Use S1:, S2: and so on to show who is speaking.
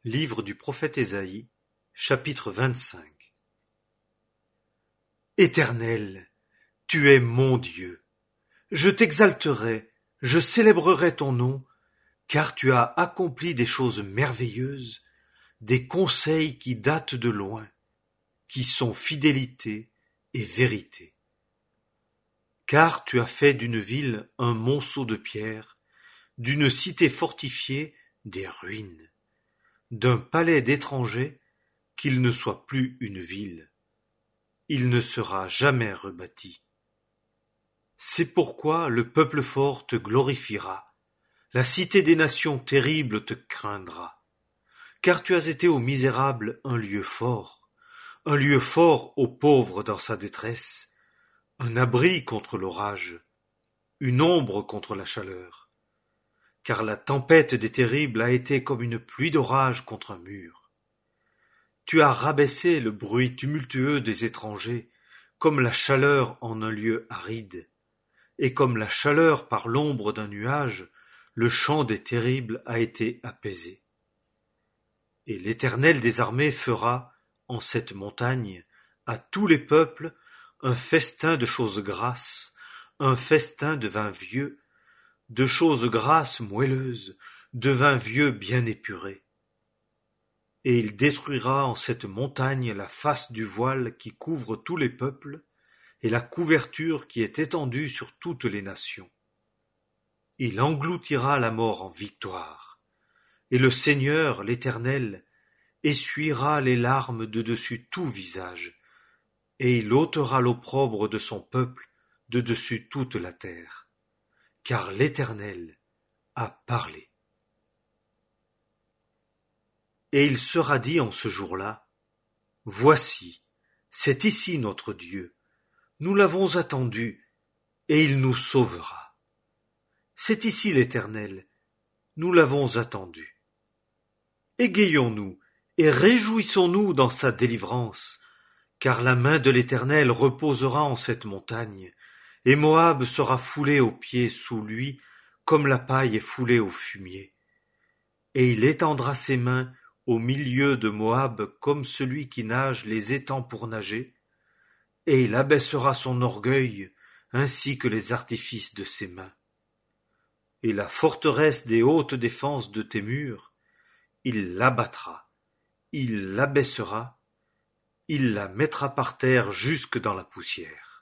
S1: Livre du prophète Ésaïe, chapitre 25. Éternel, tu es mon Dieu. Je t'exalterai, je célébrerai ton nom, car tu as accompli des choses merveilleuses, des conseils qui datent de loin, qui sont fidélité et vérité. Car tu as fait d'une ville un monceau de pierre, d'une cité fortifiée des ruines, d'un palais d'étrangers qu'il ne soit plus une ville. Il ne sera jamais rebâti. C'est pourquoi le peuple fort te glorifiera, la cité des nations terribles te craindra. Car tu as été aux misérables un lieu fort aux pauvres dans sa détresse, un abri contre l'orage, une ombre contre la chaleur. Car la tempête des terribles a été comme une pluie d'orage contre un mur. Tu as rabaissé le bruit tumultueux des étrangers, comme la chaleur en un lieu aride, et comme la chaleur par l'ombre d'un nuage, le chant des terribles a été apaisé. Et l'Éternel des armées fera, en cette montagne, à tous les peuples, un festin de choses grasses, un festin de vin vieux, de choses grasses moelleuses, de vin vieux bien épuré. Et il détruira en cette montagne la face du voile qui couvre tous les peuples, et la couverture qui est étendue sur toutes les nations. Il engloutira la mort en victoire, et le Seigneur, l'Éternel, essuiera les larmes de dessus tout visage, et il ôtera l'opprobre de son peuple de dessus toute la terre. Car l'Éternel a parlé. Et il sera dit en ce jour-là, voici, c'est ici notre Dieu, nous l'avons attendu, et il nous sauvera. C'est ici l'Éternel, nous l'avons attendu. Égayons-nous, et réjouissons-nous dans sa délivrance, car la main de l'Éternel reposera en cette montagne, et Moab sera foulé aux pieds sous lui, comme la paille est foulée au fumier. Et il étendra ses mains au milieu de Moab comme celui qui nage les étangs pour nager, et il abaissera son orgueil ainsi que les artifices de ses mains. Et la forteresse des hautes défenses de tes murs, il l'abattra, il l'abaissera, il la mettra par terre jusque dans la poussière.